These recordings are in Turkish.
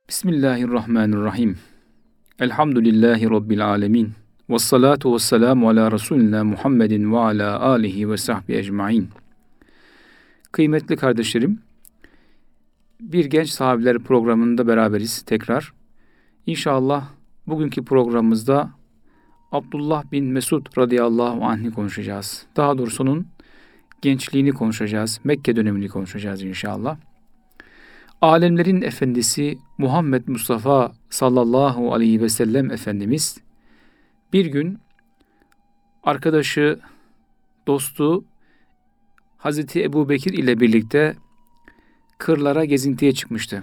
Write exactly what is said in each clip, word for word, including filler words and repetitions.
Bismillahirrahmanirrahim. Elhamdülillahi Rabbil alemin. Vessalatu vesselamu ala Resulina Muhammedin ve ala alihi ve sahbihi ecmain. Kıymetli kardeşlerim, Bir Genç Sahabiler programında beraberiz tekrar. İnşallah bugünkü programımızda Abdullah bin Mesud radıyallahu anh'ı konuşacağız. Daha doğrusu onun gençliğini konuşacağız. Mekke dönemini konuşacağız inşallah. Alemlerin efendisi Muhammed Mustafa sallallahu aleyhi ve sellem Efendimiz bir gün arkadaşı, dostu Hazreti Ebubekir ile birlikte kırlara gezintiye çıkmıştı.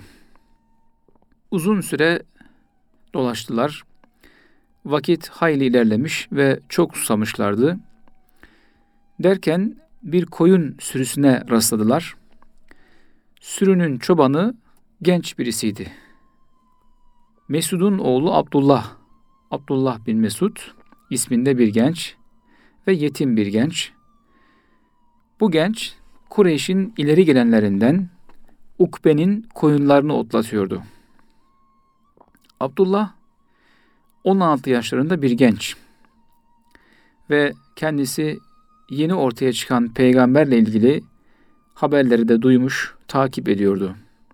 Uzun süre dolaştılar. Vakit hayli ilerlemiş ve çok susamışlardı. Derken bir koyun sürüsüne rastladılar. Sürünün çobanı genç birisiydi. Mesud'un oğlu Abdullah, Abdullah bin Mesud isminde bir genç ve yetim bir genç. Bu genç Kureyş'in ileri gelenlerinden Ukbe'nin koyunlarını otlatıyordu. Abdullah on altı yaşlarında bir genç ve kendisi yeni ortaya çıkan peygamberle ilgili haberleri de duymuş, takip ediyordu.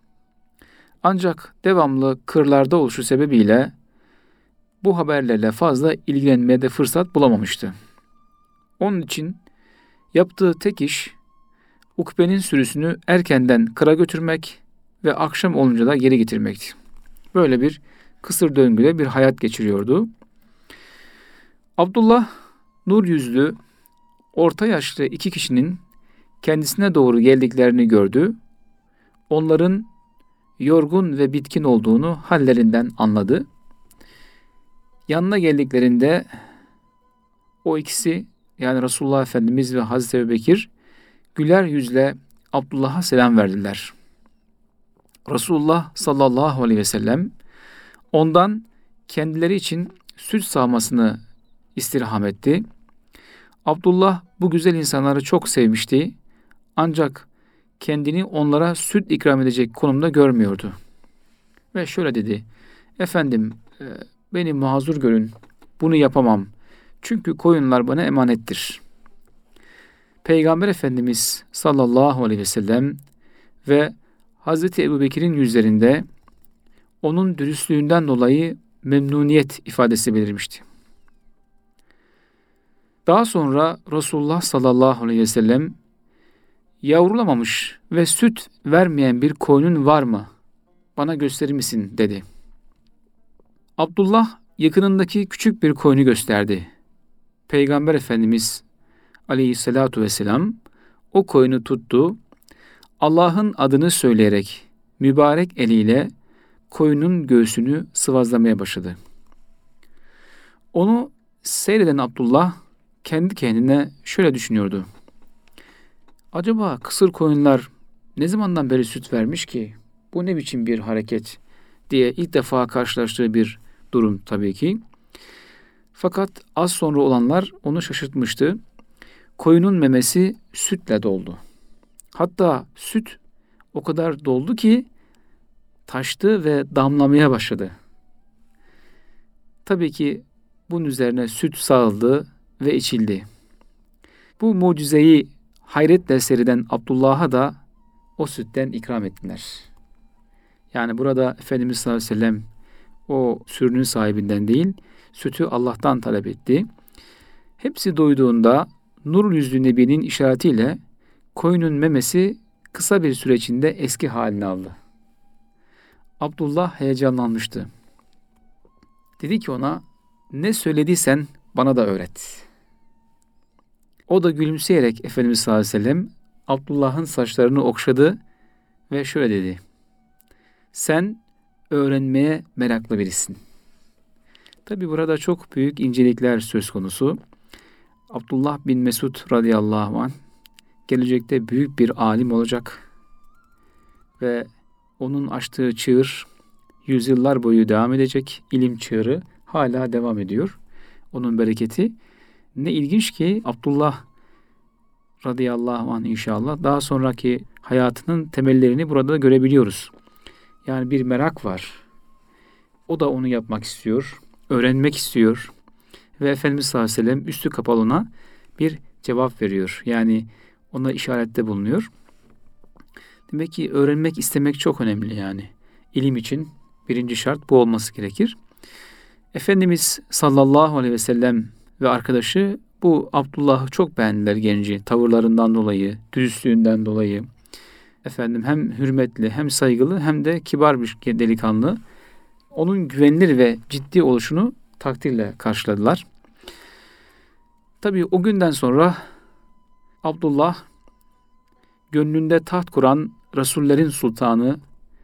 Ancak devamlı kırlarda oluşu sebebiyle bu haberlerle fazla ilgilenmeye de fırsat bulamamıştı. Onun için yaptığı tek iş Ukbe'nin sürüsünü erkenden kıra götürmek ve akşam olunca da geri getirmekti. Böyle bir kısır döngüde bir hayat geçiriyordu. Abdullah nur yüzlü, orta yaşlı iki kişinin kendisine doğru geldiklerini gördü. Onların yorgun ve bitkin olduğunu hallerinden anladı. Yanına geldiklerinde o ikisi, yani Resulullah Efendimiz ve Hazreti Ebubekir güler yüzle Abdullah'a selam verdiler. Resulullah sallallahu aleyhi ve sellem ondan kendileri için süt sağmasını istirham etti. Abdullah bu güzel insanları çok sevmişti. Ancak kendini onlara süt ikram edecek konumda görmüyordu. Ve şöyle dedi: Efendim, e, beni mazur görün, bunu yapamam. Çünkü koyunlar bana emanettir. Peygamber Efendimiz sallallahu aleyhi ve sellem ve Hazreti Ebubekir'in yüzlerinde onun dürüstlüğünden dolayı memnuniyet ifadesi belirmişti. Daha sonra Resulullah sallallahu aleyhi ve sellem yavrulamamış ve süt vermeyen bir koyunun var mı? Bana gösterir misin? Dedi. Abdullah yakınındaki küçük bir koyunu gösterdi. Peygamber Efendimiz aleyhissalatu vesselam o koyunu tuttu. Allah'ın adını söyleyerek mübarek eliyle koyunun göğsünü sıvazlamaya başladı. Onu seyreden Abdullah kendi kendine şöyle düşünüyordu: Acaba kısır koyunlar ne zamandan beri süt vermiş ki? Bu ne biçim bir hareket diye ilk defa karşılaştığı bir durum tabii ki. Fakat az sonra olanlar onu şaşırtmıştı. Koyunun memesi sütle doldu. Hatta süt o kadar doldu ki taştı ve damlamaya başladı. Tabii ki bunun üzerine süt sağıldı ve içildi. Bu mucizeyi hayretle seyreden Abdullah'a da o sütten ikram ettiler. Yani burada Efendimiz sallallahu aleyhi ve sellem o sürünün sahibinden değil, sütü Allah'tan talep etti. Hepsi doyduğunda nur yüzlü Nebi'nin işaretiyle koyunun memesi kısa bir süre içinde eski halini aldı. Abdullah heyecanlanmıştı. Dedi ki ona, ne söylediysen bana da öğret. O da gülümseyerek Efendimiz sallallahu aleyhi ve sellem Abdullah'ın saçlarını okşadı ve şöyle dedi: Sen öğrenmeye meraklı birisin. Tabi burada çok büyük incelikler söz konusu. Abdullah bin Mesud radıyallahu anh gelecekte büyük bir alim olacak ve onun açtığı çığır yüzyıllar boyu devam edecek. İlim çığırı hala devam ediyor. Onun bereketi. Ne ilginç ki Abdullah radıyallahu anh inşallah daha sonraki hayatının temellerini burada görebiliyoruz. Yani bir merak var. O da onu yapmak istiyor, öğrenmek istiyor. Ve Efendimiz sallallahu aleyhi ve sellem üstü kapalı ona bir cevap veriyor. Yani ona işarette bulunuyor. Demek ki öğrenmek, istemek çok önemli yani. İlim için birinci şart bu olması gerekir. Efendimiz sallallahu aleyhi ve sellem ve arkadaşı bu Abdullah'ı çok beğendiler, genci. Tavırlarından dolayı, dürüstlüğünden dolayı. Efendim hem hürmetli, hem saygılı, hem de kibar bir delikanlı. Onun güvenilir ve ciddi oluşunu takdirle karşıladılar. Tabii o günden sonra Abdullah gönlünde taht kuran Resullerin sultanı,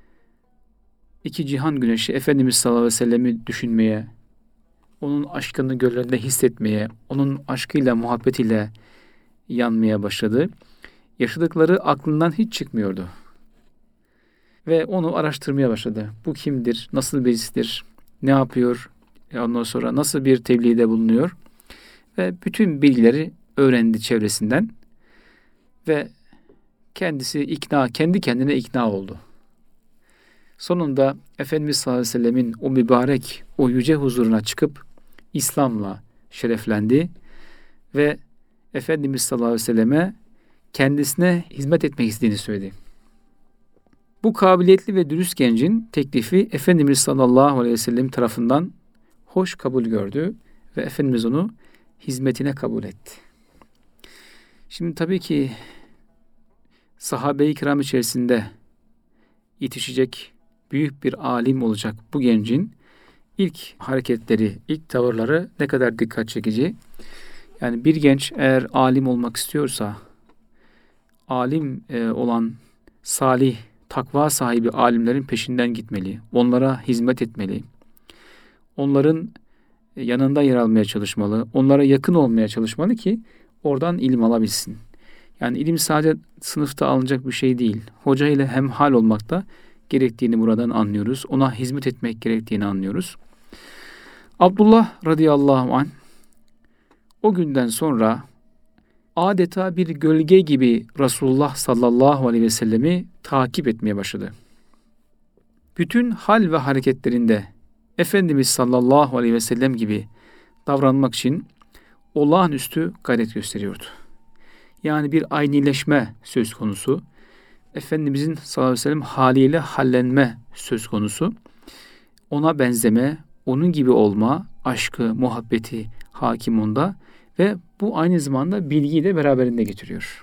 iki cihan güneşi Efendimiz sallallahu aleyhi ve sellem'i düşünmeye, onun aşkını gönlünde hissetmeye, onun aşkıyla, muhabbetiyle yanmaya başladı. Yaşadıkları aklından hiç çıkmıyordu. Ve onu araştırmaya başladı. Bu kimdir? Nasıl birisidir? Ne yapıyor? Ondan sonra nasıl bir tebliğde bulunuyor? Ve bütün bilgileri öğrendi çevresinden. Ve kendisi ikna, kendi kendine ikna oldu. Sonunda Efendimiz sallallahu aleyhi ve sellemin o mübarek, o yüce huzuruna çıkıp İslam'la şereflendi ve Efendimiz sallallahu aleyhi ve selleme kendisine hizmet etmek istediğini söyledi. Bu kabiliyetli ve dürüst gencin teklifi Efendimiz sallallahu aleyhi ve sellem tarafından hoş kabul gördü ve Efendimiz onu hizmetine kabul etti. Şimdi tabii ki sahabe-i kiram içerisinde yetişecek büyük bir alim olacak bu gencin ilk hareketleri, ilk tavırları ne kadar dikkat çekici. Yani bir genç eğer alim olmak istiyorsa, alim e, olan salih, takva sahibi alimlerin peşinden gitmeli. Onlara hizmet etmeli. Onların yanında yer almaya çalışmalı. Onlara yakın olmaya çalışmalı ki oradan ilim alabilsin. Yani ilim sadece sınıfta alınacak bir şey değil. Hoca ile hemhal olmakta gerektiğini buradan anlıyoruz. Ona hizmet etmek gerektiğini anlıyoruz. Abdullah radıyallahu anh o günden sonra adeta bir gölge gibi Resulullah sallallahu aleyhi ve sellemi takip etmeye başladı. Bütün hal ve hareketlerinde Efendimiz sallallahu aleyhi ve sellem gibi davranmak için olağanüstü gayret gösteriyordu. Yani bir aynileşme söz konusu. Efendimizin sallallahu aleyhi ve sellem haliyle hallenme söz konusu. Ona benzeme, onun gibi olma, aşkı, muhabbeti hakim onda ve bu aynı zamanda bilgiyi de beraberinde getiriyor.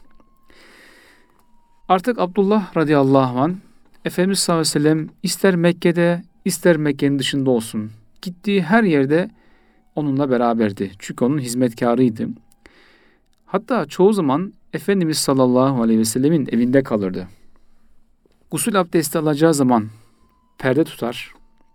Artık Abdullah radıyallahu anh Efendimiz sallallahu aleyhi ve sellem ister Mekke'de ister Mekke'nin dışında olsun gittiği her yerde onunla beraberdi. Çünkü onun hizmetkarıydı. Hatta çoğu zaman Efendimiz sallallahu aleyhi ve sellemin evinde kalırdı. Gusül abdesti alacağı zaman perde tutar.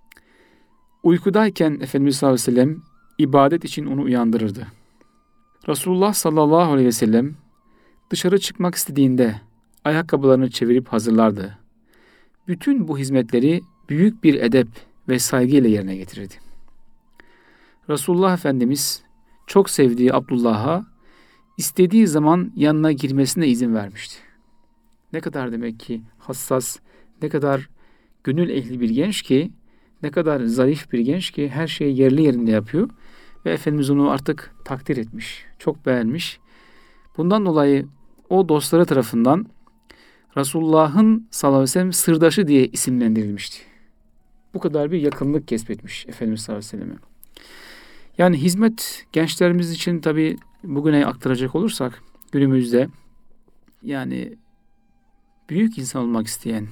Uykudayken Efendimiz sallallahu aleyhi ve sellem ibadet için onu uyandırırdı. Resulullah sallallahu aleyhi ve sellem dışarı çıkmak istediğinde ayakkabılarını çevirip hazırlardı. Bütün bu hizmetleri büyük bir edep ve saygıyla yerine getirirdi. Resulullah Efendimiz çok sevdiği Abdullah'a istediği zaman yanına girmesine izin vermişti. Ne kadar demek ki hassas, ne kadar gönül ehli bir genç ki, ne kadar zarif bir genç ki her şeyi yerli yerinde yapıyor. Ve Efendimiz onu artık takdir etmiş, çok beğenmiş. Bundan dolayı o dostları tarafından Resulullah'ın sallallahu aleyhi ve sellem sırdaşı diye isimlendirilmişti. Bu kadar bir yakınlık kesbetmiş Efendimiz sallallahu aleyhi ve selleme. Yani hizmet gençlerimiz için tabii bugüne aktaracak olursak günümüzde yani büyük insan olmak isteyen,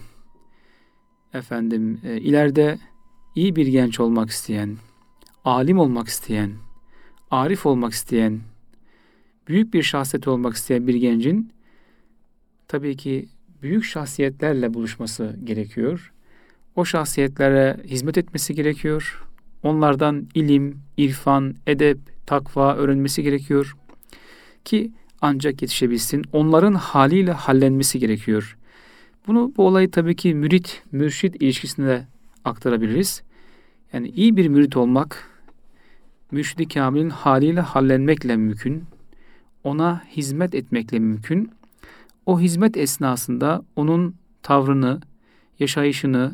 efendim e, ileride iyi bir genç olmak isteyen, alim olmak isteyen, arif olmak isteyen, büyük bir şahsiyet olmak isteyen bir gencin tabii ki büyük şahsiyetlerle buluşması gerekiyor. O şahsiyetlere hizmet etmesi gerekiyor. Onlardan ilim, irfan, edep, takva öğrenmesi gerekiyor. Ki ancak yetişebilsin. Onların haliyle hallenmesi gerekiyor. Bunu, bu olayı tabii ki mürit, mürşit ilişkisine aktarabiliriz. Yani iyi bir mürit olmak, mürşid-i kamilin haliyle hallenmekle mümkün. Ona hizmet etmekle mümkün. O hizmet esnasında onun tavrını, yaşayışını,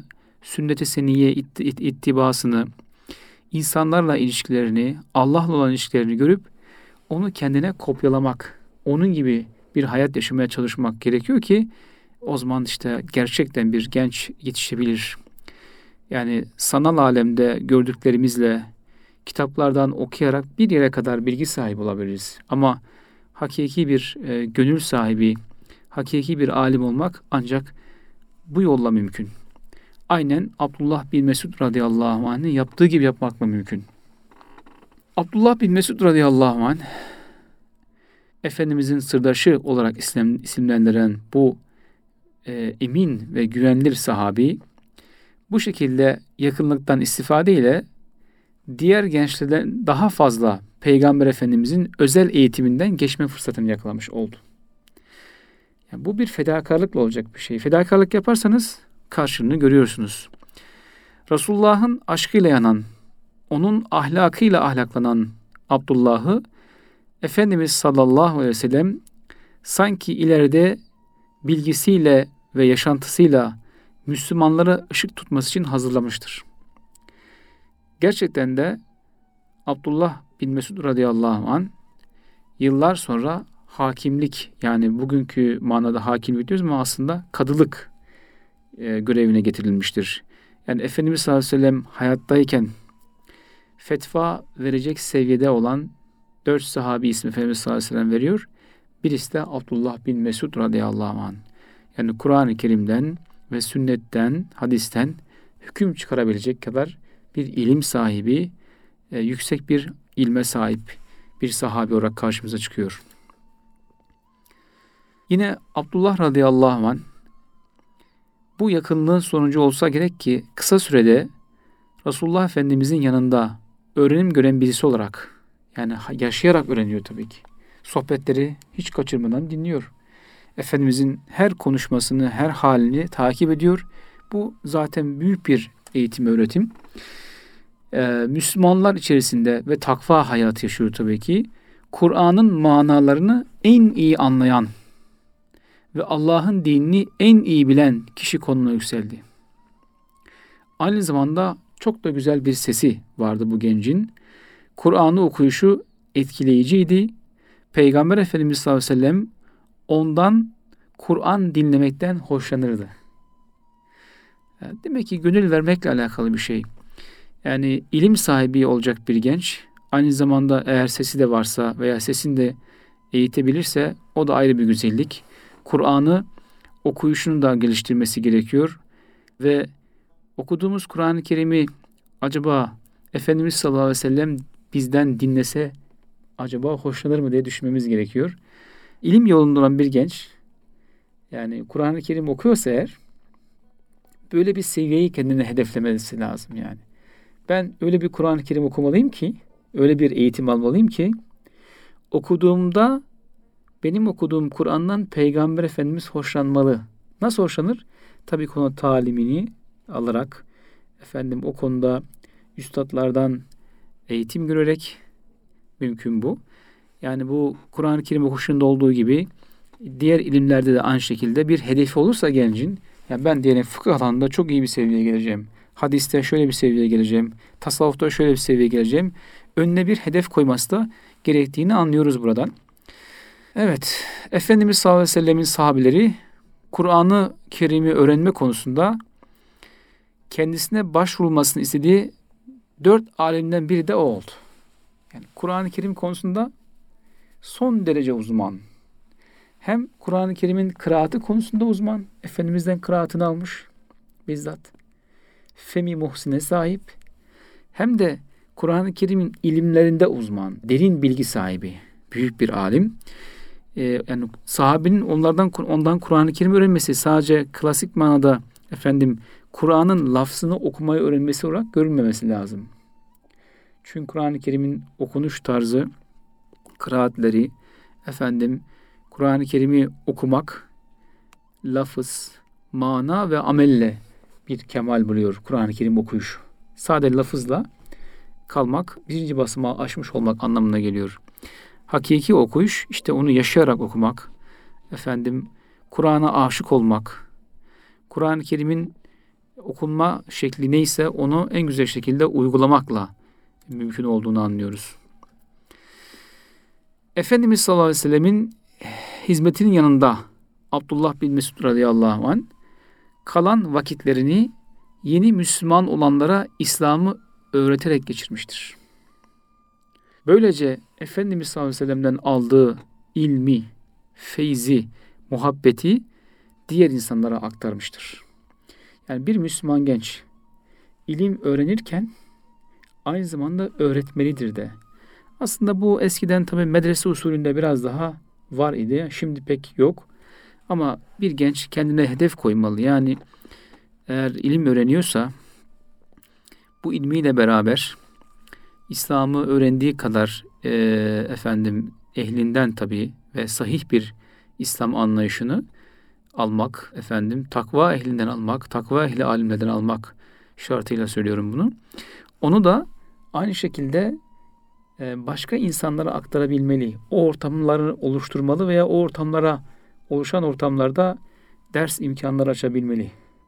sünnet-i seniyye it, it, ittibasını, insanlarla ilişkilerini, Allah'la olan ilişkilerini görüp onu kendine kopyalamak, onun gibi bir hayat yaşamaya çalışmak gerekiyor ki o zaman işte gerçekten bir genç yetişebilir. Yani sanal alemde gördüklerimizle kitaplardan okuyarak bir yere kadar bilgi sahibi olabiliriz. Ama hakiki bir e, gönül sahibi, hakiki bir alim olmak ancak bu yolla mümkün. Aynen Abdullah bin Mesud radıyallahu anh'ın yaptığı gibi yapmakla mümkün. Abdullah bin Mesud radıyallahu anh, Efendimizin sırdaşı olarak isim, isimlendiren bu e, emin ve güvenilir sahabi, bu şekilde yakınlıktan istifade ile diğer gençlerden daha fazla Peygamber Efendimizin özel eğitiminden geçme fırsatını yakalamış oldu. Yani bu bir fedakarlıkla olacak bir şey. Fedakarlık yaparsanız karşılığını görüyorsunuz. Resulullah'ın aşkıyla yanan, onun ahlakıyla ahlaklanan Abdullah'ı Efendimiz sallallahu aleyhi ve sellem sanki ileride bilgisiyle ve yaşantısıyla Müslümanlara ışık tutması için hazırlamıştır. Gerçekten de Abdullah bin Mesud radıyallahu anh yıllar sonra hakimlik, yani bugünkü manada hakimlik diyoruz ama aslında kadılık e, görevine getirilmiştir. Yani Efendimiz sallallahu aleyhi ve sellem hayattayken fetva verecek seviyede olan dört sahabi ismi Efendimiz sallallahu aleyhi ve sellem veriyor. Birisi de Abdullah bin Mesud radıyallahu anh. Yani Kur'an-ı Kerim'den ve sünnetten, hadisten hüküm çıkarabilecek kadar bir ilim sahibi, e, yüksek bir ilme sahip bir sahabi olarak karşımıza çıkıyor. Yine Abdullah radıyallahu anh bu yakınlığın sonucu olsa gerek ki kısa sürede Resulullah Efendimizin yanında öğrenim gören birisi olarak, yani yaşayarak öğreniyor tabii ki. Sohbetleri hiç kaçırmadan dinliyor. Efendimizin her konuşmasını, her halini takip ediyor. Bu zaten büyük bir eğitim, öğretim. Ee, Müslümanlar içerisinde ve takva hayatı yaşıyor tabii ki. Kur'an'ın manalarını en iyi anlayan ve Allah'ın dinini en iyi bilen kişi konumuna yükseldi. Aynı zamanda çok da güzel bir sesi vardı bu gencin. Kur'an'ı okuyuşu etkileyiciydi. Peygamber Efendimiz sallallahu aleyhi ve sellem ondan Kur'an dinlemekten hoşlanırdı. Yani demek ki gönül vermekle alakalı bir şey. Yani ilim sahibi olacak bir genç, aynı zamanda eğer sesi de varsa veya sesini de eğitebilirse o da ayrı bir güzellik. Kur'an'ı okuyuşunu da geliştirmesi gerekiyor ve okuduğumuz Kur'an-ı Kerim'i acaba Efendimiz sallallahu aleyhi ve sellem bizden dinlese acaba hoşlanır mı diye düşünmemiz gerekiyor. İlim yolunda olan bir genç, yani Kur'an-ı Kerim okuyorsa eğer, böyle bir seviyeyi kendine hedeflemesi lazım yani. Ben öyle bir Kur'an-ı Kerim okumalıyım ki, öyle bir eğitim almalıyım ki, okuduğumda benim okuduğum Kur'an'dan Peygamber Efendimiz hoşlanmalı. Nasıl hoşlanır? Tabii konu talimini alarak, efendim o konuda üstadlardan eğitim görerek mümkün bu. Yani bu Kur'an-ı Kerim okuşunda olduğu gibi diğer ilimlerde de aynı şekilde bir hedefi olursa gencin, yani ben diyelim fıkıh alanında çok iyi bir seviyeye geleceğim. Hadiste şöyle bir seviyeye geleceğim. Tasavvufta şöyle bir seviyeye geleceğim. Önüne bir hedef koyması da gerektiğini anlıyoruz buradan. Evet, Efendimiz sallallahu aleyhi ve sellemin sahabeleri Kur'an-ı Kerim'i öğrenme konusunda kendisine başvurulmasını istediği dört alimden biri de o oldu. Yani Kur'an-ı Kerim konusunda son derece uzman. Hem Kur'an-ı Kerim'in kıraatı konusunda uzman. Efendimiz'den kıraatını almış bizzat. Femi muhsine sahip. Hem de Kur'an-ı Kerim'in ilimlerinde uzman. Derin bilgi sahibi. Büyük bir alim. Ee, yani sahabenin onlardan ondan Kur'an-ı Kerim öğrenmesi sadece klasik manada efendim Kur'an'ın lafzını okumayı öğrenmesi olarak görülmemesi lazım. Çünkü Kur'an-ı Kerim'in okunuş tarzı, kıraatleri, efendim Kur'an-ı Kerim'i okumak, lafız, mana ve amelle bir kemal buluyor Kur'an-ı Kerim okuyuş. Sadece lafızla kalmak, birinci basamağı aşmış olmak anlamına geliyor. Hakiki okuyuş, işte onu yaşayarak okumak, efendim Kur'an'a aşık olmak, Kur'an-ı Kerim'in okunma şekli neyse onu en güzel şekilde uygulamakla mümkün olduğunu anlıyoruz. Efendimiz sallallahu aleyhi ve sellemin hizmetinin yanında Abdullah bin Mesud radıyallahu anh kalan vakitlerini yeni Müslüman olanlara İslam'ı öğreterek geçirmiştir. Böylece Efendimiz sallallahu aleyhi ve sellem'den aldığı ilmi, feyzi, muhabbeti diğer insanlara aktarmıştır. Yani bir Müslüman genç ilim öğrenirken aynı zamanda öğretmelidir de. Aslında bu eskiden tabii medrese usulünde biraz daha var idi. Şimdi pek yok. Ama bir genç kendine hedef koymalı. Yani eğer ilim öğreniyorsa bu ilmiyle beraber İslam'ı öğrendiği kadar e, efendim ehlinden tabii ve sahih bir İslam anlayışını almak, efendim takva ehlinden almak, takva ehli alimlerden almak şartıyla söylüyorum bunu. Onu da aynı şekilde e, başka insanlara aktarabilmeli. O ortamları oluşturmalı veya o ortamlara, oluşan ortamlarda ders imkanları açabilmeli.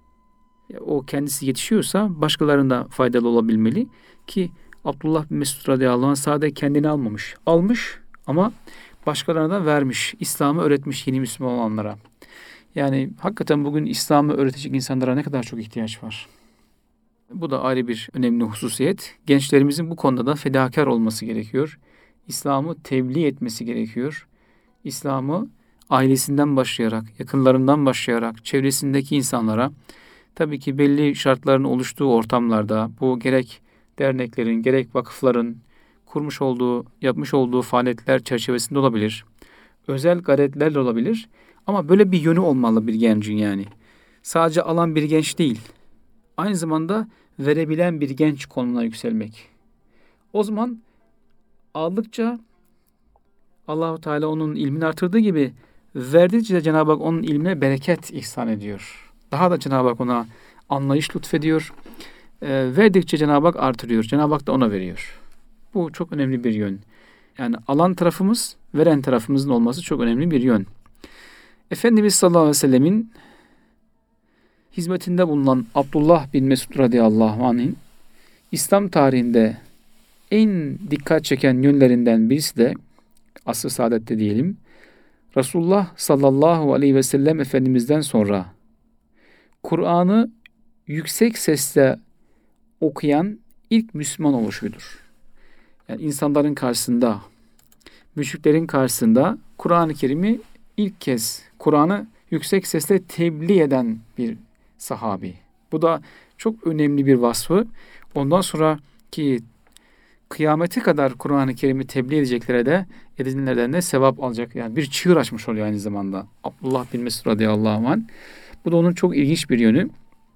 O kendisi yetişiyorsa başkalarına faydalı olabilmeli ki Abdullah bin Mesud radıyallahu anh sadece kendini almamış. Almış ama başkalarına da vermiş. İslam'ı öğretmiş yeni Müslüman olanlara. Yani hakikaten bugün İslam'ı öğretecek insanlara ne kadar çok ihtiyaç var. Bu da ayrı bir önemli hususiyet. Gençlerimizin bu konuda da fedakar olması gerekiyor. İslam'ı tebliğ etmesi gerekiyor. İslam'ı ailesinden başlayarak, yakınlarından başlayarak, çevresindeki insanlara, tabii ki belli şartların oluştuğu ortamlarda, bu gerek derneklerin, gerek vakıfların kurmuş olduğu, yapmış olduğu faaliyetler çerçevesinde olabilir. Özel gayretlerle olabilir. Ama böyle bir yönü olmalı bir gencin yani. Sadece alan bir genç değil. Aynı zamanda verebilen bir genç konumuna yükselmek. O zaman aldıkça Allah-u Teala onun ilmini artırdığı gibi verdikçe Cenab-ı Hak onun ilmine bereket ihsan ediyor. Daha da Cenab-ı Hak ona anlayış lütfediyor. E, verdikçe Cenab-ı Hak artırıyor. Cenab-ı Hak da ona veriyor. Bu çok önemli bir yön. Yani alan tarafımız, veren tarafımızın olması çok önemli bir yön. Efendimiz sallallahu aleyhi ve sellemin hizmetinde bulunan Abdullah bin Mesud radıyallahu anh'in İslam tarihinde en dikkat çeken yönlerinden birisi de asr-ı saadette diyelim, Resulullah sallallahu aleyhi ve sellem Efendimiz'den sonra Kur'an'ı yüksek sesle okuyan ilk Müslüman oluşudur. Yani insanların karşısında, müşriklerin karşısında Kur'an-ı Kerim'i ilk kez Kur'an'ı yüksek sesle tebliğ eden bir sahabi. Bu da çok önemli bir vasfı. Ondan sonra ki kıyamete kadar Kur'an-ı Kerim'i tebliğ edeceklere de edinlerden de sevap alacak. Yani bir çığır açmış oluyor aynı zamanda. Abdullah bin Mesud radıyallahu anh. Bu da onun çok ilginç bir yönü.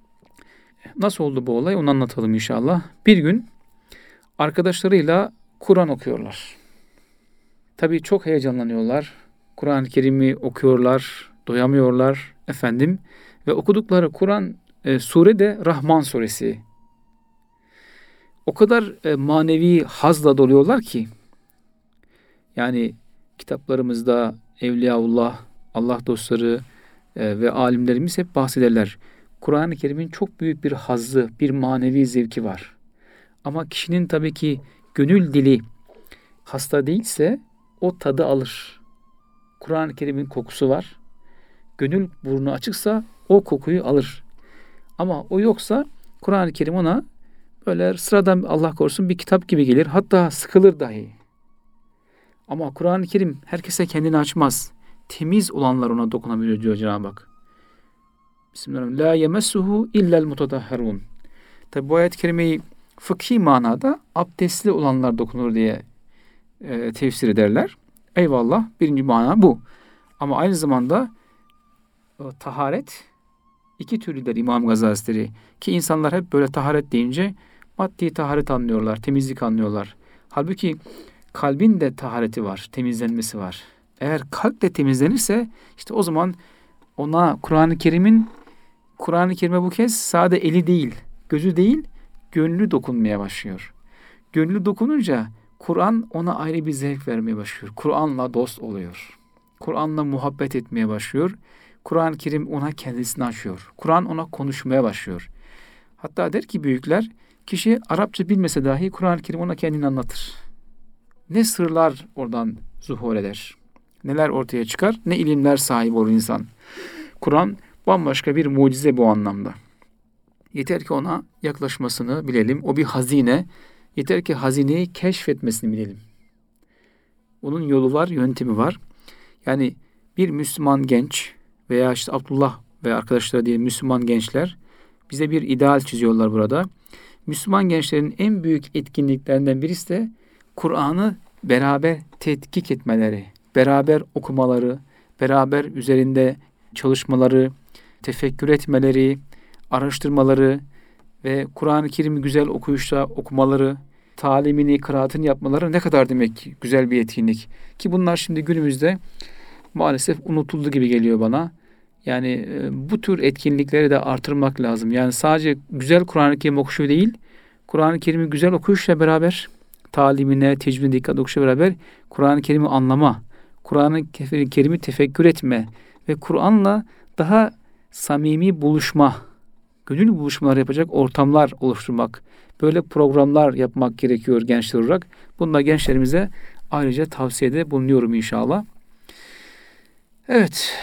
Nasıl oldu bu olay? Onu anlatalım inşallah. Bir gün arkadaşlarıyla Kur'an okuyorlar. Tabii çok heyecanlanıyorlar. Kur'an-ı Kerim'i okuyorlar, doyamıyorlar efendim. Ve okudukları Kur'an e, sure de Rahman suresi. O kadar e, manevi hazla doluyorlar ki, yani kitaplarımızda Evliyaullah, Allah dostları e, ve alimlerimiz hep bahsederler. Kur'an-ı Kerim'in çok büyük bir hazzı, bir manevi zevki var. Ama kişinin tabii ki gönül dili hasta değilse o tadı alır. Kur'an-ı Kerim'in kokusu var. Gönül burnu açıksa o kokuyu alır. Ama o yoksa Kur'an-ı Kerim ona böyle sıradan Allah korusun bir kitap gibi gelir. Hatta sıkılır dahi. Ama Kur'an-ı Kerim herkese kendini açmaz. Temiz olanlar ona dokunabilir diyor Cenab-ı Hak. Bismillahirrahmanirrahim. La yemessuhu illel mutatahharun. Tabi bu ayet-i kerimeyi fıkhi manada abdestli olanlar dokunur diye e, tefsir ederler. Eyvallah. Birinci mana bu. Ama aynı zamanda e, taharet iki türlüdür İmam Gazali Hazretleri. Ki insanlar hep böyle taharet deyince maddi taharet anlıyorlar, temizlik anlıyorlar. Halbuki kalbin de tahareti var, temizlenmesi var. Eğer kalp de temizlenirse işte o zaman ona Kur'an-ı Kerim'in Kur'an-ı Kerim'e bu kez sade eli değil, gözü değil, gönlü dokunmaya başlıyor. Gönlü dokununca Kur'an ona ayrı bir zevk vermeye başlıyor. Kur'an'la dost oluyor. Kur'an'la muhabbet etmeye başlıyor. Kur'an-ı Kerim ona kendisini açıyor. Kur'an ona konuşmaya başlıyor. Hatta der ki büyükler, kişi Arapça bilmese dahi Kur'an-ı Kerim ona kendini anlatır. Ne sırlar oradan zuhur eder. Neler ortaya çıkar, ne ilimler sahibi olur insan. Kur'an bambaşka bir mucize bu anlamda. Yeter ki ona yaklaşmasını bilelim. O bir hazine. Yeter ki hazineyi keşfetmesini bilelim. Onun yolu var, yöntemi var. Yani bir Müslüman genç veya işte Abdullah ve arkadaşları diye Müslüman gençler bize bir ideal çiziyorlar burada. Müslüman gençlerin en büyük etkinliklerinden birisi de Kur'an'ı beraber tetkik etmeleri, beraber okumaları, beraber üzerinde çalışmaları, tefekkür etmeleri, araştırmaları ve Kur'an-ı Kerim'i güzel okuyuşla okumaları, talimini, kıraatını yapmaları ne kadar demek güzel bir etkinlik. Ki bunlar şimdi günümüzde maalesef unutuldu gibi geliyor bana. Yani bu tür etkinlikleri de artırmak lazım. Yani sadece güzel Kur'an-ı Kerim okuşu değil, Kur'an-ı Kerim'i güzel okuyuşla beraber, talimine, tecvidine dikkat okuşla beraber Kur'an-ı Kerim'i anlama, Kur'an-ı Kerim'i tefekkür etme ve Kur'an'la daha samimi buluşma, gönül buluşmalar yapacak ortamlar oluşturmak, böyle programlar yapmak gerekiyor gençler olarak. Bunu da gençlerimize ayrıca tavsiyede bulunuyorum inşallah. Evet.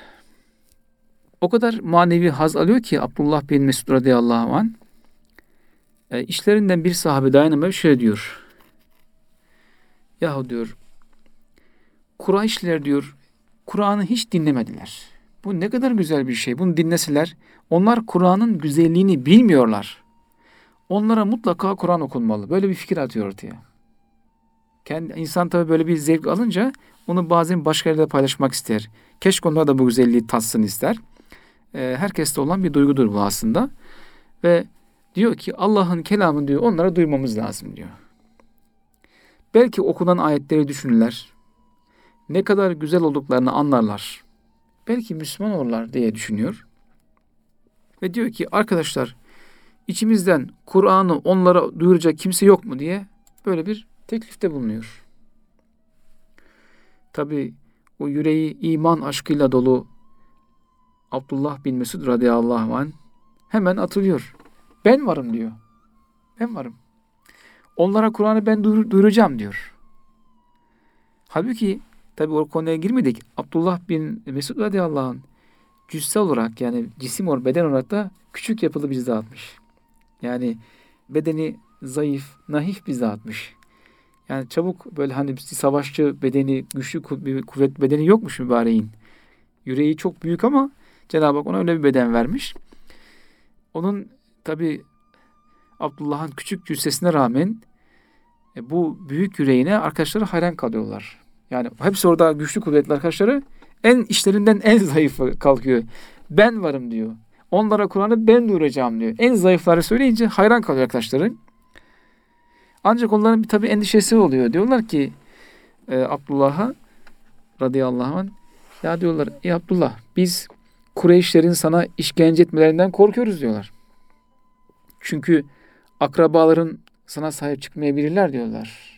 O kadar manevi haz alıyor ki Abdullah bin Mesud radıyallahu anh, e, işlerinden bir sahabe dayanamayıp şöyle diyor. Yahu diyor, Kureyşliler diyor, Kur'an'ı hiç dinlemediler. Bu ne kadar güzel bir şey. Bunu dinleseler, onlar Kur'an'ın güzelliğini bilmiyorlar. Onlara mutlaka Kur'an okunmalı. Böyle bir fikir atıyor ortaya. Kendi, insan tabii böyle bir zevk alınca onu bazen başkalarıyla paylaşmak ister. Keşke onlar da bu güzelliği tatsın ister. Ee, herkeste olan bir duygudur bu aslında. Ve diyor ki Allah'ın kelamını diyor onlara duymamız lazım diyor. Belki okunan ayetleri düşünürler. Ne kadar güzel olduklarını anlarlar. Belki Müslüman olurlar diye düşünüyor. Ve diyor ki arkadaşlar içimizden Kur'an'ı onlara duyuracak kimse yok mu diye böyle bir teklifte bulunuyor. Tabi o yüreği iman aşkıyla dolu Abdullah bin Mesud radıyallahu anh hemen atılıyor. Ben varım diyor. Ben varım. Onlara Kur'an'ı ben duyuracağım diyor. Halbuki tabi o konuya girmedik. Abdullah bin Mesud radıyallahu anh cüsse olarak yani cisim olarak beden olarak da küçük yapılı bir zatmış. Yani bedeni zayıf, naif bir zatmış. Yani çabuk böyle hani savaşçı bedeni, güçlü bir kuvvet bedeni yokmuş mübareğin. Yüreği çok büyük ama Cenab-ı Hak ona öyle bir beden vermiş. Onun tabi Abdullah'ın küçük cüssesine rağmen e, bu büyük yüreğine arkadaşları hayran kalıyorlar. Yani hepsi orada güçlü kuvvetli arkadaşları en işlerinden en zayıfı kalkıyor. Ben varım diyor. Onlara Kur'an'ı ben duyuracağım diyor. En zayıfları söyleyince hayran kalıyor arkadaşları. Ancak onların bir tabi endişesi oluyor. Diyorlar ki e, Abdullah'a radıyallahu anh ya diyorlar ey Abdullah biz Kureyşlerin sana işkence etmelerinden korkuyoruz diyorlar. Çünkü akrabaların sana sahip çıkmayabilirler diyorlar.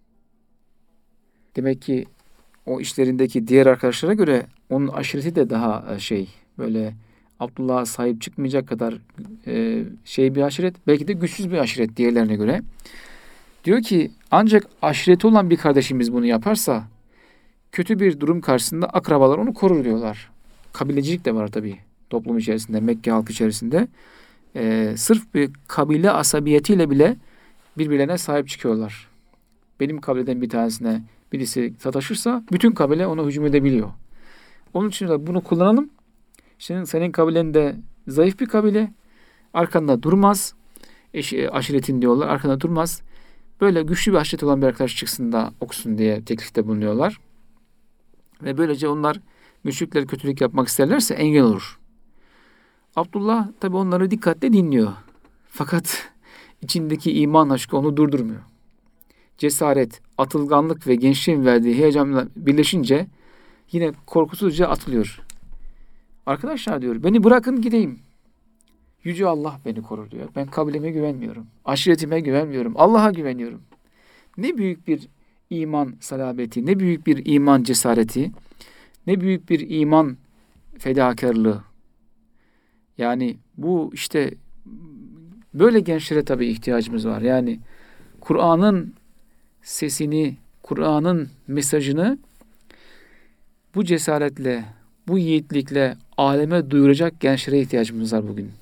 Demek ki o işlerindeki diğer arkadaşlara göre onun aşireti de daha şey böyle Abdullah'a sahip çıkmayacak kadar e, şey bir aşiret. Belki de güçsüz bir aşiret diğerlerine göre. Diyor ki ancak aşireti olan bir kardeşimiz bunu yaparsa kötü bir durum karşısında akrabalar onu korur diyorlar. Kabilecilik de var tabii toplum içerisinde, Mekke halkı içerisinde. Ee, sırf bir kabile asabiyetiyle bile birbirlerine sahip çıkıyorlar. Benim kabileden bir tanesine birisi sataşırsa bütün kabile ona hücum edebiliyor. Onun için de bunu kullanalım. Şimdi senin kabilen de zayıf bir kabile. Arkanda durmaz. Eş, aşiretin diyorlar. Arkanda durmaz. Böyle güçlü bir aşiret olan bir arkadaş çıksın da okusun diye teklifte bulunuyorlar. Ve böylece onlar müşrikler kötülük yapmak isterlerse engel olur. Abdullah tabi onları dikkatle dinliyor. Fakat içindeki iman aşkı onu durdurmuyor. Cesaret, atılganlık ve gençliğin verdiği heyecanla birleşince yine korkusuzca atılıyor. Arkadaşlar diyor beni bırakın gideyim. Yüce Allah beni korur diyor. Ben kabileme güvenmiyorum. Aşiretime güvenmiyorum. Allah'a güveniyorum. Ne büyük bir iman salabeti, ne büyük bir iman cesareti, ne büyük bir iman fedakarlığı. Yani bu işte Böyle gençlere tabii ihtiyacımız var. Yani Kur'an'ın sesini, Kur'an'ın mesajını bu cesaretle, bu yiğitlikle aleme duyuracak gençlere ihtiyacımız var bugün.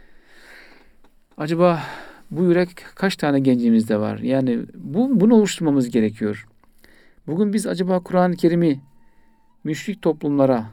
Acaba bu yürek kaç tane gencimizde var? Yani bu, bunu oluşturmamız gerekiyor. Bugün biz acaba Kur'an-ı Kerim'i müşrik toplumlara,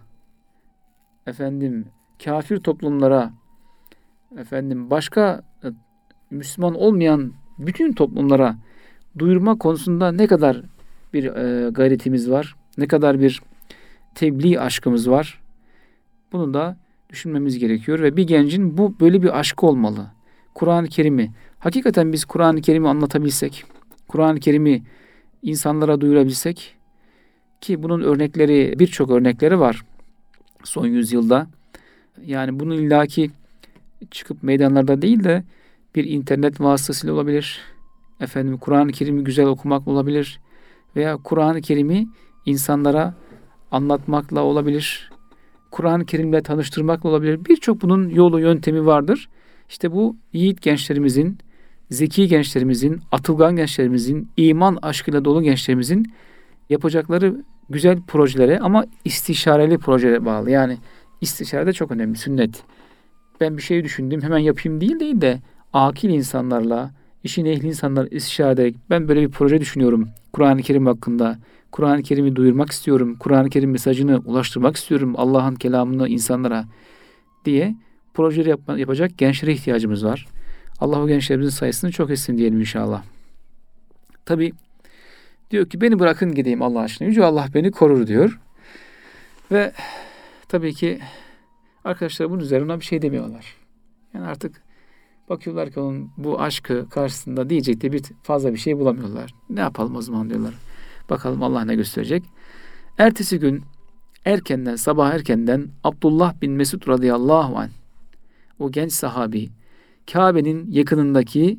efendim kafir toplumlara, efendim başka e, Müslüman olmayan bütün toplumlara duyurma konusunda ne kadar bir e, gayretimiz var? Ne kadar bir tebliğ aşkımız var? Bunu da düşünmemiz gerekiyor ve bir gencin bu böyle bir aşkı olmalı. Kur'an-ı Kerim'i, hakikaten biz Kur'an-ı Kerim'i anlatabilsek, Kur'an-ı Kerim'i insanlara duyurabilsek, ki bunun örnekleri, birçok örnekleri var son yüzyılda. Yani bunun illaki çıkıp meydanlarda değil de bir internet vasıtasıyla olabilir. Efendim Kur'an-ı Kerim'i güzel okumak olabilir. Veya Kur'an-ı Kerim'i insanlara anlatmakla olabilir. Kur'an-ı Kerim'le tanıştırmakla olabilir. Birçok bunun yolu, yöntemi vardır. İşte bu yiğit gençlerimizin, zeki gençlerimizin, atılgan gençlerimizin, iman aşkıyla dolu gençlerimizin yapacakları güzel projelere ama istişareli projelere bağlı. Yani istişare de çok önemli, sünnet. Ben bir şey düşündüm, hemen yapayım değil değil de akil insanlarla, işin ehli insanlarla istişare ederek ben böyle bir proje düşünüyorum Kur'an-ı Kerim hakkında. Kur'an-ı Kerim'i duyurmak istiyorum. Kur'an-ı Kerim mesajını ulaştırmak istiyorum. Allah'ın kelamını insanlara diye projeleri yapma, yapacak gençlere ihtiyacımız var. Allah o gençlerimizin sayısını çok etsin diyelim inşallah. Tabi diyor ki beni bırakın gideyim Allah aşkına. Yüce Allah beni korur diyor. Ve tabii ki arkadaşlar bunun üzerine bir şey demiyorlar. Yani artık bakıyorlar ki onun bu aşkı karşısında diyecek de bir fazla bir şey bulamıyorlar. Ne yapalım o zaman diyorlar. Bakalım Allah ne gösterecek. Ertesi gün erkenden, sabah erkenden Abdullah bin Mesud radıyallahu anh, o genç sahabi, Kabe'nin yakınındaki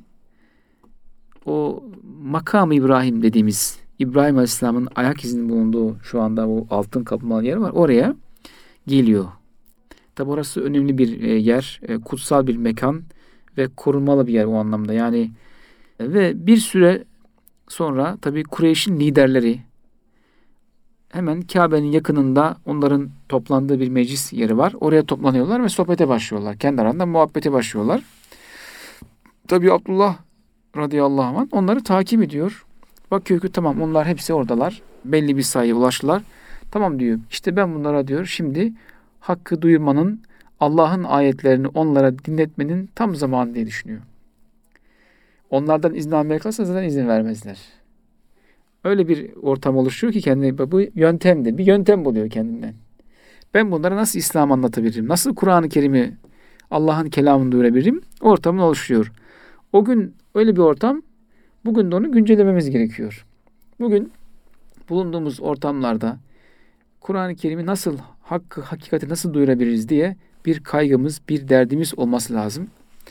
o makam İbrahim dediğimiz İbrahim Aleyhisselam'ın ayak izinin bulunduğu şu anda o altın kaplamalı yer var. Oraya geliyor. Tabi orası önemli bir yer, kutsal bir mekan ve korunmalı bir yer o anlamda. Yani ve bir süre sonra tabi Kureyş'in liderleri hemen Kabe'nin yakınında onların toplandığı bir meclis yeri var. Oraya toplanıyorlar ve sohbete başlıyorlar. Kendi aralarında muhabbete başlıyorlar. Tabi Abdullah radıyallahu anh onları takip ediyor. Bakıyor ki tamam onlar hepsi oradalar. Belli bir sayıya ulaştılar. Tamam diyor. İşte ben bunlara diyor şimdi hakkı duyurmanın, Allah'ın ayetlerini onlara dinletmenin tam zamanı diye düşünüyor. Onlardan izin almaya kalksa zaten izin vermezler. Öyle bir ortam oluşuyor ki kendine bu yöntemde bir yöntem buluyor kendinden. Ben bunlara nasıl İslam anlatabilirim? Nasıl Kur'an-ı Kerim'i, Allah'ın kelamını duyurabilirim? Ortamın oluşuyor. O gün öyle bir ortam, bugün de onu güncellememiz gerekiyor. Bugün bulunduğumuz ortamlarda Kur'an-ı Kerim'i nasıl, hakkı, hakikati nasıl duyurabiliriz diye bir kaygımız, bir derdimiz olması lazım.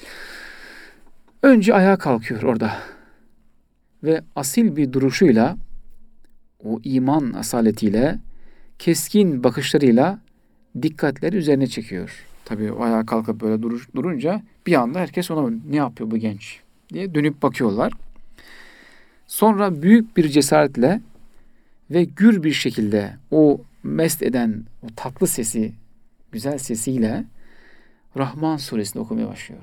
Önce ayağa kalkıyor orada. Ve asil bir duruşuyla, o iman asaletiyle, keskin bakışlarıyla dikkatleri üzerine çekiyor. Tabii o ayağa kalkıp böyle dur, durunca bir anda herkes ona ne yapıyor bu genç diye dönüp bakıyorlar. Sonra büyük bir cesaretle ve gür bir şekilde o mest eden o tatlı sesi, güzel sesiyle Rahman suresini okumaya başlıyor.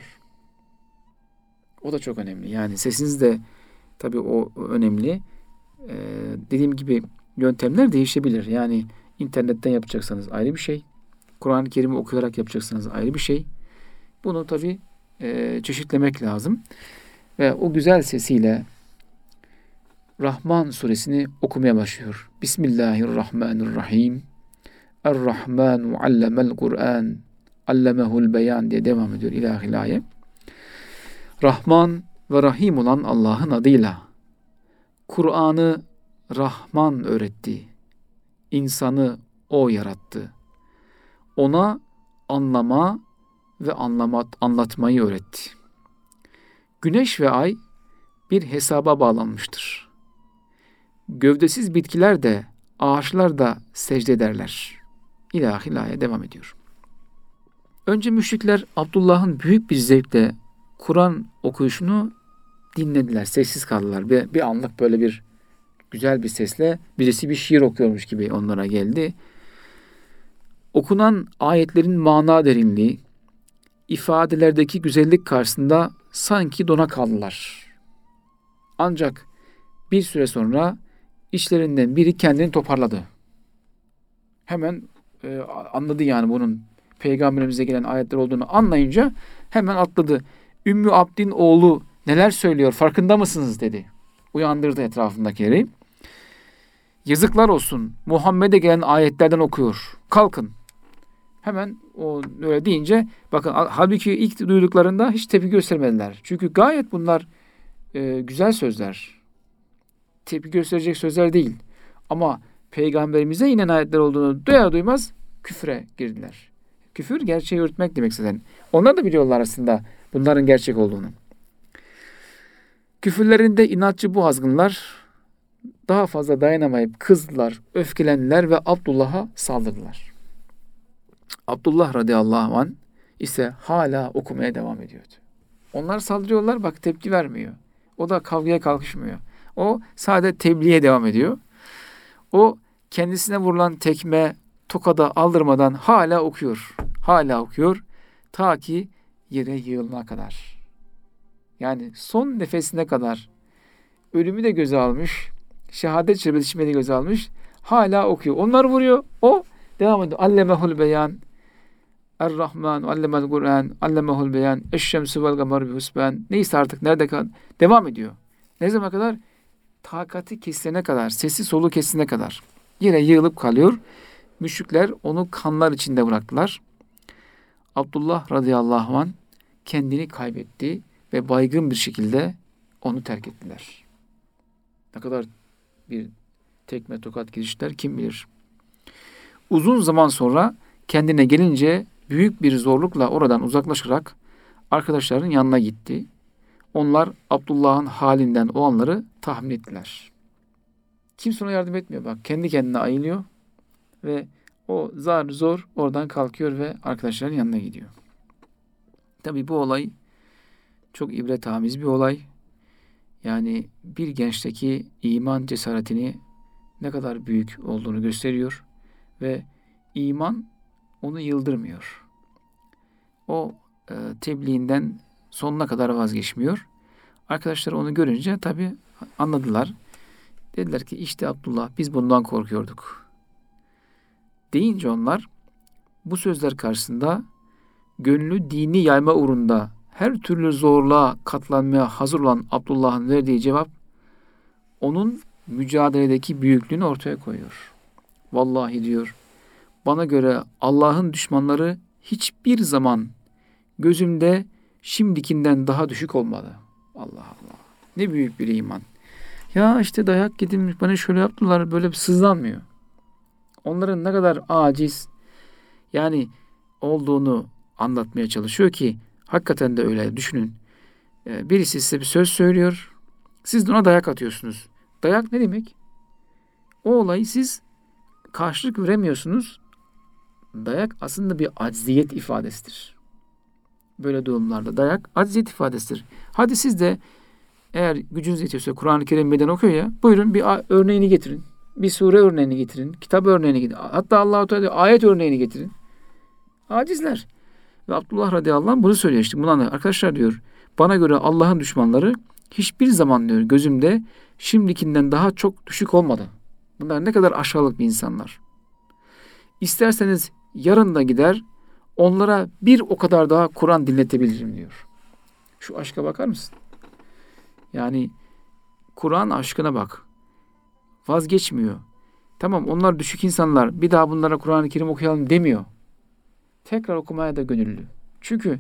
O da çok önemli. Yani sesiniz de tabii o önemli. Ee, dediğim gibi yöntemler değişebilir. Yani internetten yapacaksanız ayrı bir şey. Kur'an-ı Kerim'i okuyarak yapacaksanız ayrı bir şey. Bunu tabii e, çeşitlemek lazım. Ve o güzel sesiyle Rahman suresini okumaya başlıyor. Bismillahirrahmanirrahim. Er-Rahmanu allemel Kur'an. Allemehul beyan diye devam ediyor ilahil ayet. Rahman ve Rahim olan Allah'ın adıyla Kur'an'ı Rahman öğretti. İnsanı O yarattı. Ona anlama ve anlamat, anlatmayı öğretti. Güneş ve ay bir hesaba bağlanmıştır. Gövdesiz bitkiler de ağaçlar da secde ederler. İlahi ilahe devam ediyor. Önce müşrikler Abdullah'ın büyük bir zevkle Kur'an okuyuşunu dinlediler. Sessiz kaldılar. Bir, bir anlık böyle bir güzel bir sesle birisi bir şiir okuyormuş gibi onlara geldi. Okunan ayetlerin mana derinliği, ifadelerdeki güzellik karşısında sanki dona kaldılar. Ancak bir süre sonra içlerinden biri kendini toparladı. Hemen e, anladı yani bunun Peygamberimize gelen ayetler olduğunu anlayınca hemen atladı. Ümmü Abdin oğlu neler söylüyor farkında mısınız dedi. Uyandırdı etrafındakileri. Yazıklar olsun, Muhammed'e gelen ayetlerden okuyor. Kalkın. Hemen o öyle deyince bakın halbuki ilk duyduklarında hiç tepki göstermediler. Çünkü gayet bunlar e, güzel sözler. Tepki gösterecek sözler değil. Ama Peygamberimize inen ayetler olduğunu duyar duymaz küfre girdiler. Küfür gerçeği örtmek demek zaten. Onlar da biliyorlar aslında bunların gerçek olduğunu. Küfürlerinde inatçı bu azgınlar daha fazla dayanamayıp kızdılar, öfkelendiler ve Abdullah'a saldırdılar. Abdullah radıyallahu anh ise hala okumaya devam ediyordu. Onlar saldırıyorlar, bak tepki vermiyor. O da kavgaya kalkışmıyor. O sadece tebliğe devam ediyor. O kendisine vurulan tekme, tokada aldırmadan hala okuyor. Hala okuyor. Ta ki yere yığılana kadar. Yani son nefesine kadar ölümü de göze almış. Şehadet şerbeti içmeyi de göze almış. Hala okuyor. Onlar vuruyor. O devam ediyor. Allemehul beyan. Er-Rahman, allemel Kur'an, allemehul beyan. Eşşemsü vel gamar bi husban. Neyse artık nerede kal? Devam ediyor. Ne zamana kadar? Takati kesene kadar, sesi solu kesene kadar. Yine yığılıp kalıyor. Müşrikler onu kanlar içinde bıraktılar. Abdullah radıyallahu anh kendini kaybetti ve baygın bir şekilde onu terk ettiler. Ne kadar bir tekme tokat girişler kim bilir. Uzun zaman sonra kendine gelince büyük bir zorlukla oradan uzaklaşarak arkadaşların yanına gitti. Onlar Abdullah'ın halinden o anları tahmin ettiler. Kimse ona yardım etmiyor bak. Kendi kendine ayılıyor ve o zar zor oradan kalkıyor ve arkadaşların yanına gidiyor. Tabii bu olay çok ibretamiz bir olay. Yani bir gençteki iman cesaretini ne kadar büyük olduğunu gösteriyor ve iman onu yıldırmıyor. O e, tebliğinden sonuna kadar vazgeçmiyor. Arkadaşlar onu görünce tabii anladılar. Dediler ki işte Abdullah biz bundan korkuyorduk. Deyince onlar bu sözler karşısında gönlü dini yayma uğrunda her türlü zorluğa katlanmaya hazır olan Abdullah'ın verdiği cevap onun mücadeledeki büyüklüğünü ortaya koyuyor. Vallahi diyor, bana göre Allah'ın düşmanları hiçbir zaman gözümde şimdikinden daha düşük olmadı. Allah Allah. Ne büyük bir iman. Ya işte dayak yedim, bana şöyle yaptılar, böyle bir sızlanmıyor. Onların ne kadar aciz yani olduğunu anlatmaya çalışıyor ki hakikaten de öyle düşünün. Birisi size bir söz söylüyor. Siz de ona dayak atıyorsunuz. Dayak ne demek? O olayı siz karşılık veremiyorsunuz. Dayak aslında bir acziyet ifadesidir. Böyle durumlarda dayak acziyet ifadesidir. Hadi siz de eğer gücünüz yetiyorsa Kur'an-ı Kerim meydan okuyor ya, buyurun bir örneğini getirin. Bir sure örneğini getirin. Kitap örneğini getirin. Hatta Allah-u Teala ayet örneğini getirin. Acizler. Ve Abdullah radıyallahu anh bunu söylüyor işte. Bunu anlıyor. Arkadaşlar diyor, bana göre Allah'ın düşmanları hiçbir zaman diyor gözümde şimdikinden daha çok düşük olmadı. Bunlar ne kadar aşağılık bir insanlar. İsterseniz yarın da gider onlara bir o kadar daha Kur'an dinletebilirim diyor. Şu aşka bakar mısın? Yani Kur'an aşkına bak. Vazgeçmiyor. Tamam onlar düşük insanlar. Bir daha bunlara Kur'an-ı Kerim okuyalım demiyor. Tekrar okumaya da gönüllü. Çünkü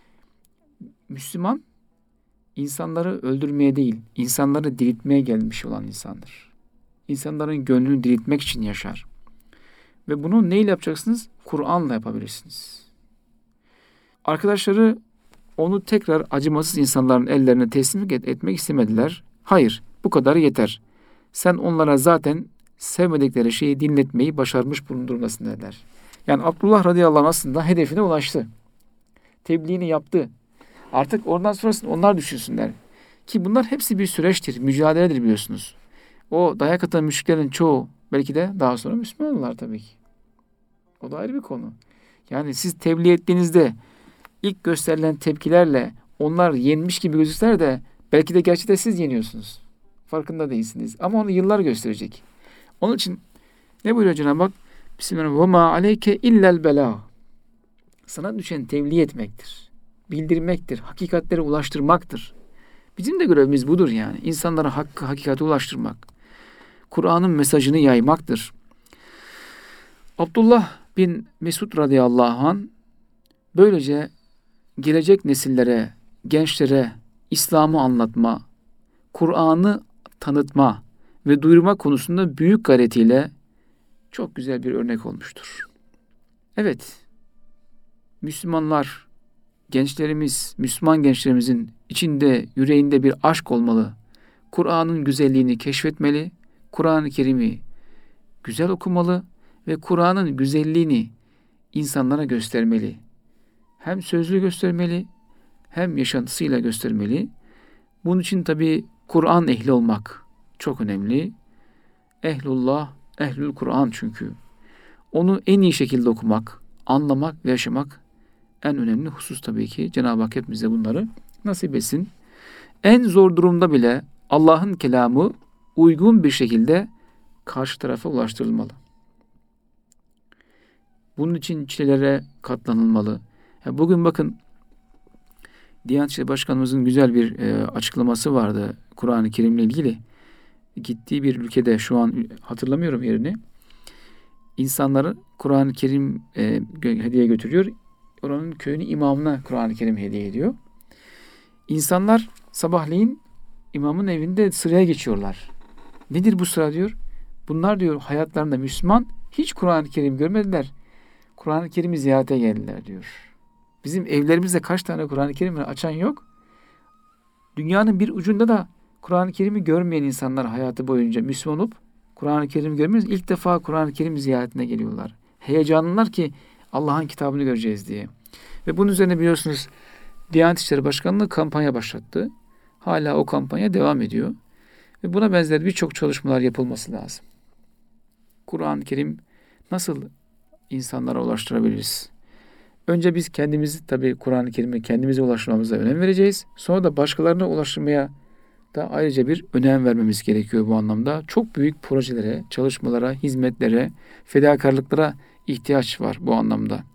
Müslüman insanları öldürmeye değil, insanları diriltmeye gelmiş olan insandır. İnsanların gönlünü diriltmek için yaşar. Ve bunu neyle yapacaksınız? Kur'an'la yapabilirsiniz. Arkadaşları onu tekrar acımasız insanların ellerine teslim etmek istemediler. Hayır, bu kadarı yeter. Sen onlara zaten sevmedikleri şeyi dinletmeyi başarmış bulundurmasın dediler. Yani Abdullah radıyallahu anh aslında hedefine ulaştı. Tebliğini yaptı. Artık ondan sonrasını onlar düşünsünler. Ki bunlar hepsi bir süreçtir, mücadeledir biliyorsunuz. O dayak atan müşriklerin çoğu belki de daha sonra Müslüman olurlar tabii ki. O da ayrı bir konu. Yani siz tebliğ ettiğinizde ilk gösterilen tepkilerle onlar yenmiş gibi gözükler de belki de gerçekten siz yeniyorsunuz. Farkında değilsiniz. Ama onu yıllar gösterecek. Onun için ne buyuruyor Cenab-ı Hak? Bismillahirrahmanirrahim. Ve ma aleyke illel belâ. Sana düşen tebliğ etmektir. Bildirmektir. Hakikatleri ulaştırmaktır. Bizim de görevimiz budur yani. İnsanlara hakkı, hakikati ulaştırmak. Kur'an'ın mesajını yaymaktır. Abdullah bin Mesud radıyallahu anh böylece gelecek nesillere, gençlere İslam'ı anlatma, Kur'an'ı tanıtma ve duyurma konusunda büyük gayretiyle çok güzel bir örnek olmuştur. Evet, Müslümanlar, gençlerimiz, Müslüman gençlerimizin içinde, yüreğinde bir aşk olmalı. Kur'an'ın güzelliğini keşfetmeli, Kur'an-ı Kerim'i güzel okumalı ve Kur'an'ın güzelliğini insanlara göstermeli. Hem sözlü göstermeli, hem yaşantısıyla göstermeli. Bunun için tabii Kur'an ehli olmak çok önemli. Ehlullah, ehlül Kur'an çünkü. Onu en iyi şekilde okumak, anlamak ve yaşamak en önemli husus tabii ki. Cenab-ı Hak hepimize bunları nasip etsin. En zor durumda bile Allah'ın kelamı uygun bir şekilde karşı tarafa ulaştırılmalı. Bunun için çilelere katlanılmalı. Ya bugün bakın Diyanet İşleri Başkanımızın güzel bir e, açıklaması vardı Kur'an-ı Kerim'le ilgili. Gittiği bir ülkede, şu an hatırlamıyorum yerini, insanları Kur'an-ı Kerim e, hediye götürüyor. Oranın köyünün imamına Kur'an-ı Kerim hediye ediyor. İnsanlar sabahleyin imamın evinde sıraya geçiyorlar. Nedir bu sıra diyor? Bunlar diyor hayatlarında Müslüman, hiç Kur'an-ı Kerim görmediler. Kur'an-ı Kerim'i ziyarete geldiler diyor. Bizim evlerimizde kaç tane Kur'an-ı Kerim'i açan yok? Dünyanın bir ucunda da Kur'an-ı Kerim'i görmeyen insanlar hayatı boyunca Müslüman olup Kur'an-ı Kerim'i görmüyoruz. İlk defa Kur'an-ı Kerim ziyaretine geliyorlar. Heyecanlılar ki Allah'ın kitabını göreceğiz diye. Ve bunun üzerine biliyorsunuz Diyanet İşleri Başkanlığı kampanya başlattı. Hala o kampanya devam ediyor. Ve buna benzer birçok çalışmalar yapılması lazım. Kur'an-ı Kerim nasıl insanlara ulaştırabiliriz? Önce biz kendimizi tabii Kur'an-ı Kerim'e kendimize ulaştırmamıza önem vereceğiz. Sonra da başkalarına ulaştırmaya da ayrıca bir önem vermemiz gerekiyor bu anlamda. Çok büyük projelere, çalışmalara, hizmetlere, fedakarlıklara ihtiyaç var bu anlamda.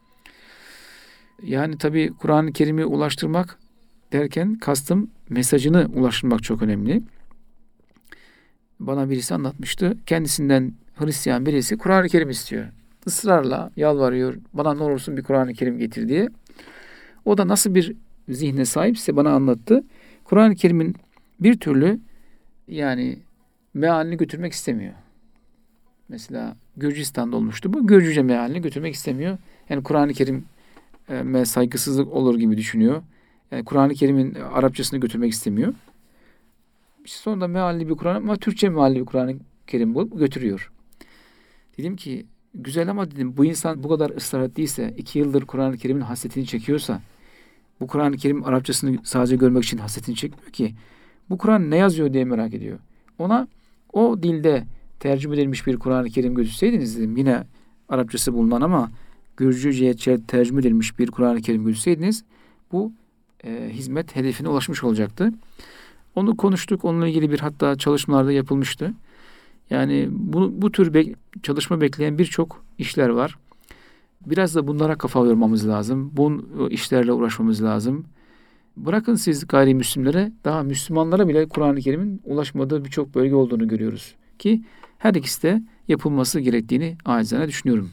Yani tabii Kur'an-ı Kerim'i ulaştırmak derken kastım mesajını ulaştırmak çok önemli. Bana birisi anlatmıştı. Kendisinden Hristiyan birisi Kur'an-ı Kerim istiyor. Israrla yalvarıyor. Bana ne olursun bir Kur'an-ı Kerim getir diye. O da nasıl bir zihne sahipse bana anlattı. Kur'an-ı Kerim'in bir türlü yani mealini götürmek istemiyor. Mesela Gürcistan'da olmuştu bu. Gürcüce mealini götürmek istemiyor. Yani Kur'an-ı Kerim'e saygısızlık olur gibi düşünüyor. Yani Kur'an-ı Kerim'in Arapçasını götürmek istemiyor. Sonra da mealli bir Kur'an ama Türkçe mealli bir Kur'an-ı Kerim bulup götürüyor. Dedim ki güzel ama dedim bu insan bu kadar ısrar ettiyse, iki yıldır Kur'an-ı Kerim'in hasretini çekiyorsa, bu Kur'an-ı Kerim Arapçasını sadece görmek için hasretini çekmiyor ki. Bu Kur'an ne yazıyor diye merak ediyor. Ona o dilde tercüme edilmiş bir Kur'an-ı Kerim götürseydiniz dedim. Yine Arapçası bulunan ama Gürcüce'ye tercüme edilmiş bir Kur'an-ı Kerim götürseydiniz bu e, hizmet hedefine ulaşmış olacaktı. Onu konuştuk. Onunla ilgili bir hatta çalışmalarda yapılmıştı. Yani bu, bu tür be- çalışma bekleyen birçok işler var. Biraz da bunlara kafa yormamız lazım. Bu işlerle uğraşmamız lazım. Bırakın siz gayrimüslimlere, daha Müslümanlara bile Kur'an-ı Kerim'in ulaşmadığı birçok bölge olduğunu görüyoruz. Ki her ikisi de yapılması gerektiğini acizane düşünüyorum.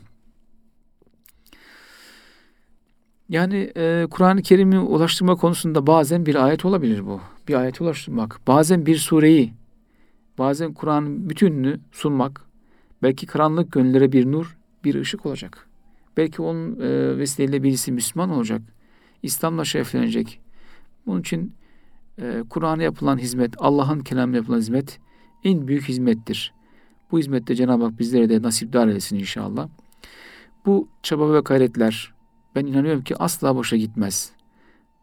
Yani e, Kur'an-ı Kerim'i ulaştırma konusunda bazen bir ayet olabilir bu. Bir ayet ulaştırmak. Bazen bir sureyi, bazen Kur'an'ın bütününü sunmak. Belki karanlık gönüllere bir nur, bir ışık olacak. Belki onun e, vesileyle birisi Müslüman olacak. İslam'la şereflenecek. Bunun için e, Kur'an'a yapılan hizmet, Allah'ın kelamına yapılan hizmet en büyük hizmettir. Bu hizmette Cenab-ı Hak bizlere de nasipdar etsin inşallah. Bu çaba ve gayretler ben inanıyorum ki asla boşa gitmez.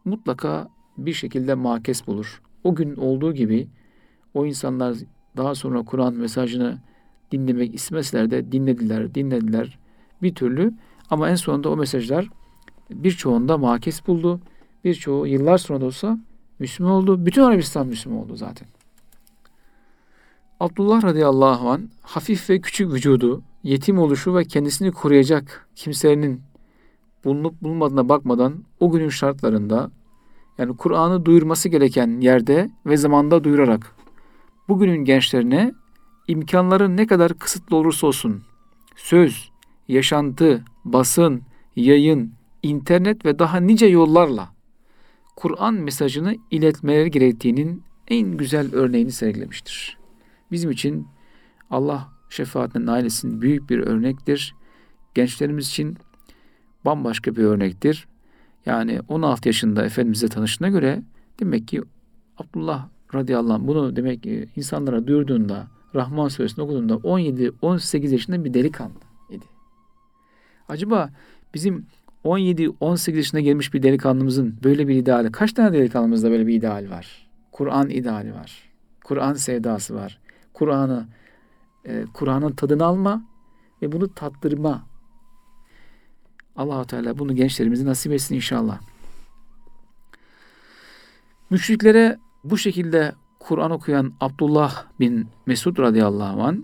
mutlaka bir şekilde makes bulur. O gün olduğu gibi o insanlar daha sonra Kur'an mesajını dinlemek istemeseler de dinlediler, dinlediler bir türlü. Ama en sonunda o mesajlar birçoğunda makes buldu. Birçoğu yıllar sonra da olsa Müslüman oldu. Bütün Arabistan Müslüman oldu zaten. Abdullah radıyallahu anh hafif ve küçük vücudu, yetim oluşu ve kendisini koruyacak kimsenin bulunup bulunmadığına bakmadan o günün şartlarında, yani Kur'an'ı duyurması gereken yerde ve zamanda duyurarak bugünün gençlerine imkanları ne kadar kısıtlı olursa olsun söz, yaşantı, basın, yayın, internet ve daha nice yollarla Kur'an mesajını iletmeleri gerektiğinin en güzel örneğini sergilemiştir. Bizim için Allah şefaatine nail etsin büyük bir örnektir. Gençlerimiz için bambaşka bir örnektir. Yani on altı yaşında Efendimiz'le tanıştığına göre demek ki Abdullah radıyallahu anh bunu demek ki insanlara duyurduğunda, Rahman suresini okuduğunda on yedi on sekiz yaşında bir delikanlı idi. Acaba bizim on yedi on sekiz yaşına gelmiş bir delikanlımızın böyle bir ideali, kaç tane delikanlımızda böyle bir ideal var? Kur'an ideali var. Kur'an sevdası var. Kur'an'ı e, Kur'an'ın tadını alma ve bunu tattırma. Allah-u Teala bunu gençlerimize nasip etsin inşallah. Müşriklere bu şekilde Kur'an okuyan Abdullah bin Mesud radıyallahu anh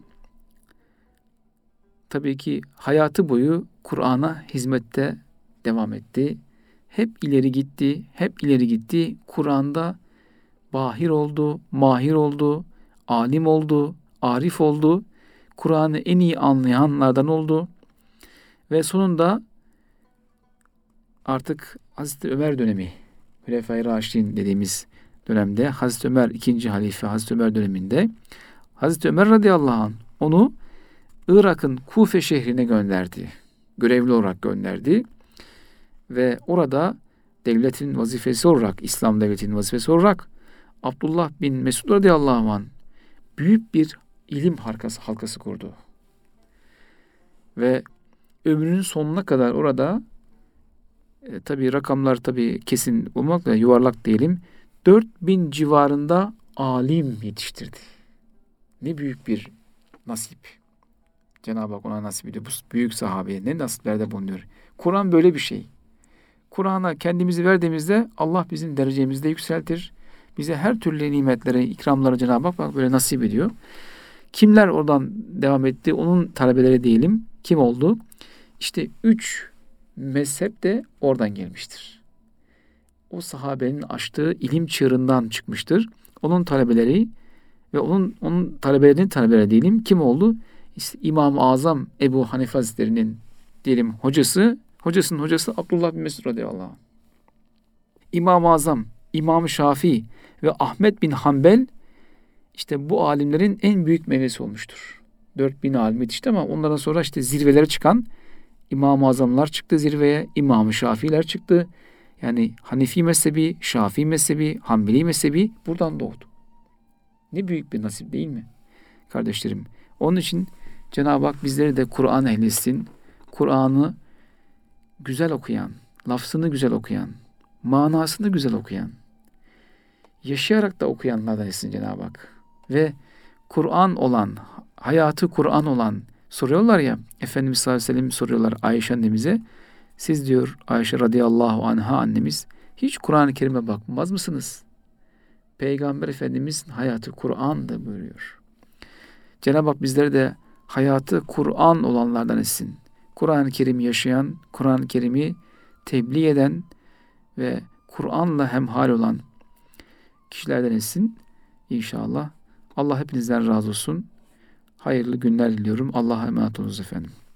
tabii ki hayatı boyu Kur'an'a hizmette devam etti. Hep ileri gitti, hep ileri gitti. Kur'an'da bahir oldu, mahir oldu, alim oldu, arif oldu. Kur'an'ı en iyi anlayanlardan oldu. Ve sonunda artık Hazreti Ömer dönemi, Hülefai Raşidin dediğimiz dönemde, Hazreti Ömer ikinci halife, Hazreti Ömer döneminde Hazreti Ömer radıyallahu anh onu Irak'ın Kufe şehrine gönderdi. Görevli olarak gönderdi. Ve orada devletin vazifesi olarak, İslam devletinin vazifesi olarak Abdullah bin Mesud radıyallahu anh büyük bir ilim halkası, halkası kurdu. Ve ömrünün sonuna kadar orada e, tabi rakamlar tabi kesin olmakla yuvarlak diyelim, dört bin civarında alim yetiştirdi. Ne büyük bir nasip. Cenab-ı Hak ona nasip ediyor. Bu büyük sahabeye ne nasiplerde bulunuyor. Kur'an böyle bir şey. Kur'an'a kendimizi verdiğimizde Allah bizim derecemizi de yükseltir. Bize her türlü nimetleri, ikramları Cenab-ı Hak böyle nasip ediyor. Kimler oradan devam etti? Onun talebeleri diyelim. Kim oldu? İşte üç mezhep de oradan gelmiştir. O sahabenin açtığı ilim çığırından çıkmıştır. Onun talebeleri ve onun onun talebelerinin talebeleri diyelim. Kim oldu? İşte İmam-ı Azam Ebu Hanife Hazretleri'nin diyelim hocası, hocasının hocası Abdullah bin Mesud radıyallahu anh. İmam-ı Azam, İmam-ı Şafii ve Ahmet bin Hanbel işte bu alimlerin en büyük meyvesi olmuştur. dört bin alim yetişti ama ondan sonra işte zirvelere çıkan İmam-ı Azamlar çıktı zirveye, İmam-ı Şafiiler çıktı. Yani Hanefi mezhebi, Şafii mezhebi, Hanbeli mezhebi buradan doğdu. Ne büyük bir nasip değil mi? Kardeşlerim, onun için Cenab-ı Hak bizleri de Kur'an ehlisin. Kur'an'ı güzel okuyan, lafzını güzel okuyan, manasını güzel okuyan, yaşayarak da okuyanlardan etsin Cenab-ı Hak. Ve Kur'an olan, hayatı Kur'an olan, soruyorlar ya, Efendimiz sallallahu aleyhi ve sellem soruyorlar Ayşe annemize, siz diyor Ayşe radıyallahu anha annemiz, hiç Kur'an-ı Kerim'e bakmaz mısınız? Peygamber Efendimiz'in hayatı Kur'an'dı buyuruyor. Cenab-ı Hak bizleri de hayatı Kur'an olanlardan etsin. Kur'an-ı Kerim'i yaşayan, Kur'an-ı Kerim'i tebliğ eden ve Kur'an'la hemhal olan kişilerden etsin inşallah. Allah hepinizden razı olsun. Hayırlı günler diliyorum. Allah'a emanet olunuz efendim.